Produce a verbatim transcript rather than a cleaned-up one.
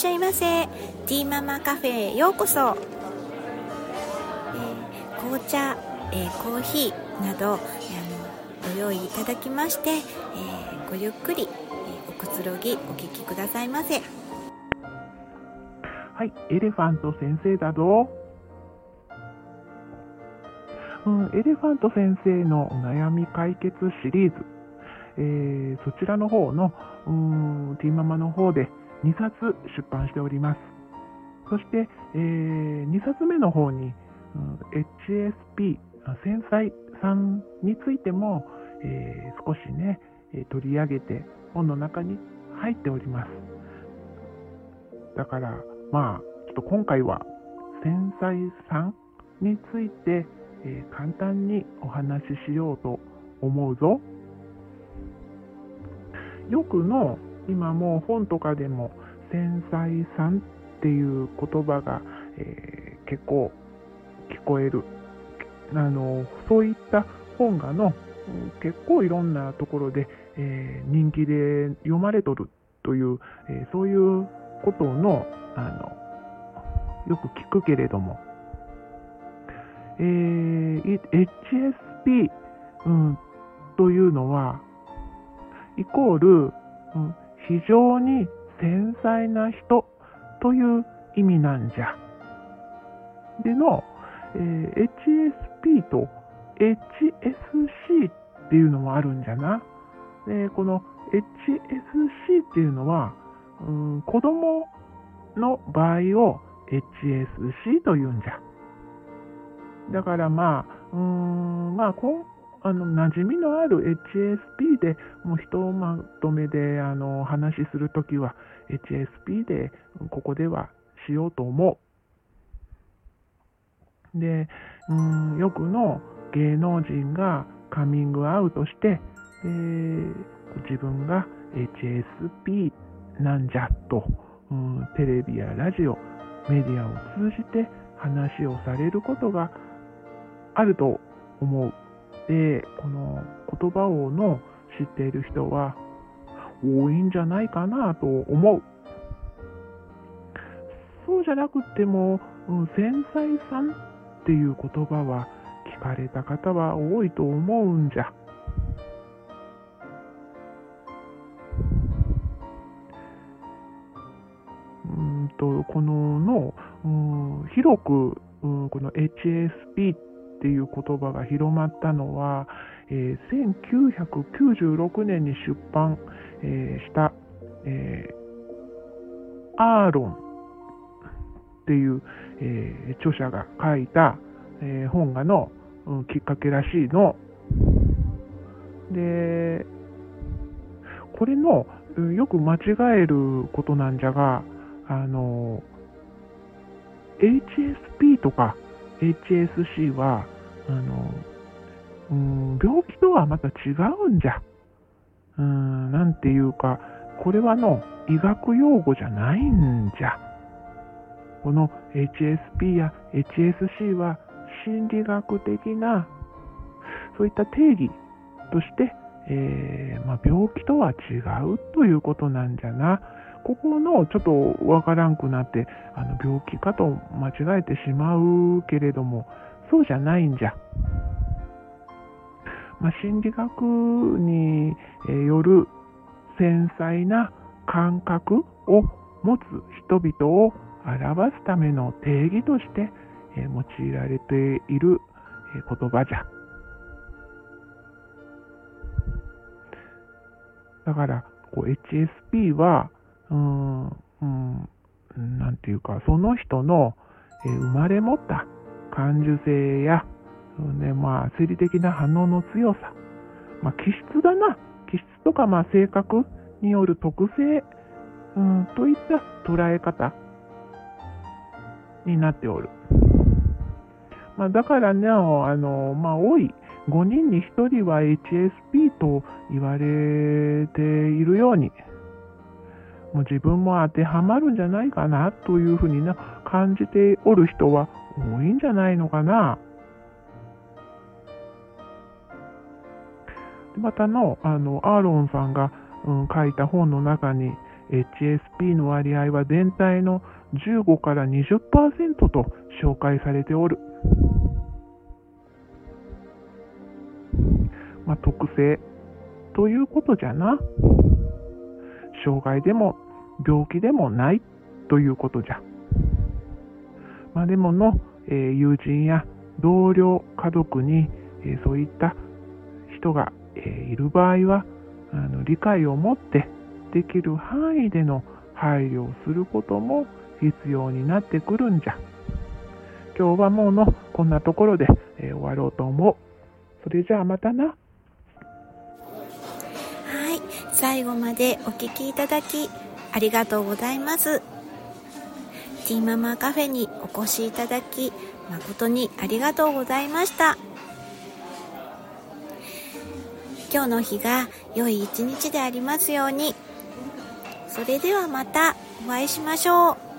しゃいませ。ティーママカフェへようこそ。えー、紅茶、えー、コーヒーなど、えー、あのご用意いただきまして、えー、ごゆっくり、えー、おくつろぎお聞きくださいませ。 はい、エレファント先生だぞ。うん、エレファント先生のお悩み解決シリーズ、えー、そちらの方のうん、ティーママの方でにさつ出版しております。そして、えー、にさつめの方に、うん、エイチエスピー、繊細さんについても、えー、少しね、取り上げて本の中に入っております。だから、まあ、ちょっと今回は繊細さんについて、えー、簡単にお話ししようと思うぞ。よくの今も本とかでも繊細さんっていう言葉が、えー、結構聞こえる。あのそういった本がの結構いろんなところで、えー、人気で読まれとるという、えー、そういうことの、あのよく聞くけれども、えー、エイチエスピー、うん、というのはイコール、うん、非常に繊細な人という意味なんじゃ。での、えー、エイチエスピー と エイチエスシー っていうのもあるんじゃな。でこの エイチエスシー っていうのは、うん、子供の場合を エイチエスシー というんじゃ。だからまあ、うーん、まあ、こんあの馴染みのある エイチエスピー でもうひとまとめであの話しするときは エイチエスピー でここではしようと思う。で、うん、よくの芸能人がカミングアウトして、えー、自分が エイチエスピー なんじゃと、うん、テレビやラジオ、メディアを通じて話をされることがあると思う。で、この言葉をの知っている人は多いんじゃないかなと思う。そうじゃなくても、うん、繊細さんっていう言葉は聞かれた方は多いと思うんじゃ。うんとこのの、うん、広く、うん、この エイチエスピー っていう言葉が広まったのは、えー、せんきゅうひゃくきゅうじゅうろくねんに出版、えー、した、えー、アーロンっていう、えー、著者が書いた、えー、本がの、うん、きっかけらしいの。で、これの、うん、よく間違えることなんじゃが、あの エイチエスピー とか エイチエスシー はあの、うん、病気とはまた違うんじゃ。うん、なんていうか、これはの医学用語じゃないんじゃ。この エイチエスピー や エイチエスシー は心理学的なそういった定義として、えーまあ、病気とは違うということなんじゃな。ここのちょっとわからんくなってあの病気かと間違えてしまうけれども、そうじゃないんじゃ。まあ、心理学による繊細な感覚を持つ人々を表すための定義として用いられている言葉じゃ。だからこう エイチエスピー はうーん、うん、なんていうか、その人の生まれ持った感受性や、ね、まあ、生理的な反応の強さ、まあ、気質だな、気質とかまあ性格による特性、うん、といった捉え方になっておる。まあ、だからね、あの、まあ、多いごにんにひとりは エイチエスピー と言われているように、もう自分も当てはまるんじゃないかなというふうにな感じておる人は多いんじゃないのかな。またの、あのアーロンさんが、うん、書いた本の中に、 エイチエスピー の割合は全体のじゅうごからにじゅっパーセント と紹介されておる。まあ、特性ということじゃな。障害でも病気でもないということじゃ。まあ、でもの、えー、友人や同僚、家族に、えー、そういった人が、えー、いる場合はあの理解を持ってできる範囲での配慮をすることも必要になってくるんじゃ。今日はもうのこんなところで、えー、終わろうと思う。それじゃあまたな。はい、 最後までお聞きいただきありがとうございます。ティーママカフェにお越しいただき誠にありがとうございました。今日の日が良い一日でありますように。それではまたお会いしましょう。